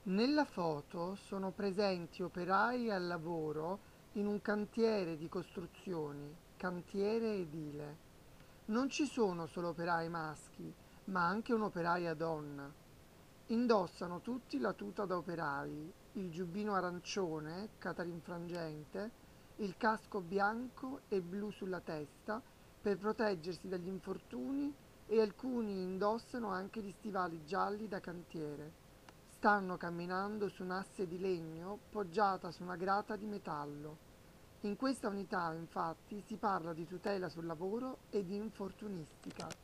Nella foto sono presenti operai al lavoro in un cantiere di costruzioni, cantiere edile. Non ci sono solo operai maschi, ma anche un'operaia donna. Indossano tutti la tuta da operai, il giubbino arancione, catarinfrangente, il casco bianco e blu sulla testa per proteggersi dagli infortuni e alcuni indossano anche gli stivali gialli da cantiere. Stanno camminando su un asse di legno poggiata su una grata di metallo. In questa unità, infatti, si parla di tutela sul lavoro e di infortunistica.